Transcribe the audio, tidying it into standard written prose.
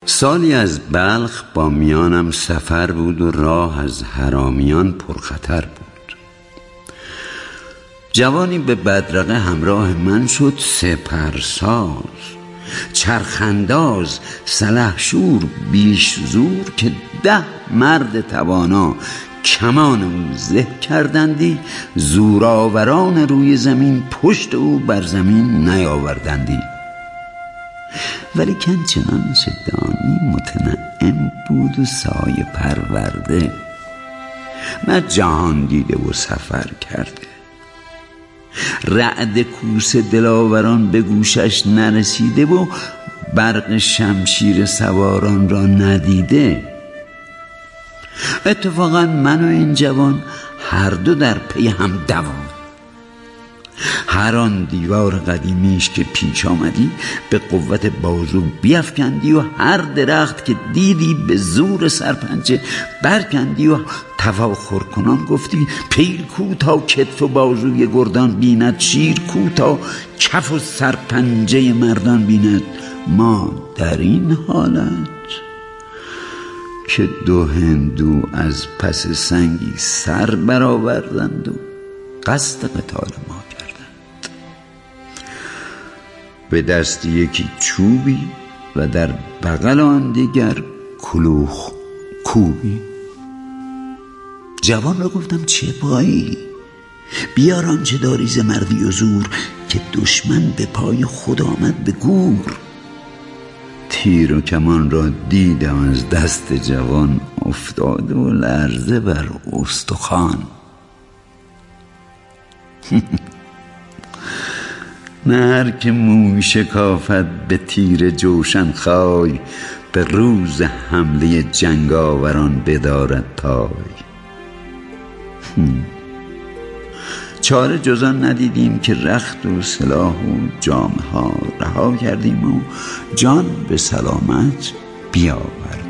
سالی از بلخ با میانم سفر بود و راه از حرامیان پرخطر بود. جوانی به بدرقه همراه من شد، سپرساز، چرخنداز، سلحشور، بیش زور، که 10 مرد توانا کمان او زه کردندی، زورآوران روی زمین پشت او بر زمین نیاوردندی. ولی کن چنانچه دانی متنعم بود و سایه پرورده، نه جهان دیده و سفر کرده. رعد کوس دلاوران به گوشش نرسیده و برق شمشیر سواران را ندیده. اتفاقا من و این جوان هر دو در پی هم دوان. هر آن دیوار قدیمیش که پیش آمدی به قوت بازو بیفکندی و هر درخت که دیدی به زور سرپنجه برکندی و تفاخر کنان گفتی پیل کو تا کتف و بازوی گردان بیند، شیر کو تا کف و سرپنجه مردان بیند. ما در این حالت که 2 هندو از پس سنگی سر برآوردند و قصد قتال ما کردند. به دست یکی چوبی و در بغل آن دیگر کلوخ کوبی. جوان را گفتم چه پایی؟ بیار آنچه داری ز مردی و زور، که دشمن به پای خود آمد به گور. تیر و کمان را دیدم از دست جوان افتاده و لرزه بر استخوان. نه هر که موی شکافد به تیر جوشن خای، به روز حمله جنگاوران بدارد پای. چاره جز آن ندیدیم که رخت و سلاح و جامه ها رها کردیم و جان به سلامت بیاوردیم.